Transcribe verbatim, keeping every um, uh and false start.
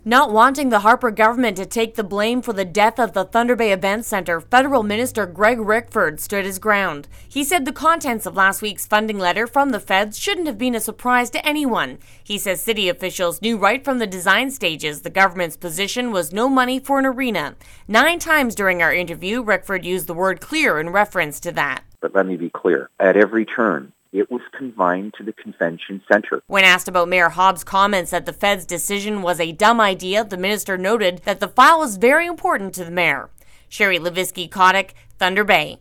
Not wanting the Harper government to take the blame for the death of the Thunder Bay Event Center, Federal Minister Greg Rickford stood his ground. He said the contents of last week's funding letter from the feds shouldn't have been a surprise to anyone. He says city officials knew right from the design stages the government's position was no money for an arena. Nine times during our interview, Rickford used the word clear in reference to that. But let me be clear. At every turn, it was confined to the convention center. When asked about Mayor Hobbs' comments that the feds' decision was a dumb idea, the minister noted that the file was very important to the mayor. Sherry Levinsky-Kotick, Thunder Bay.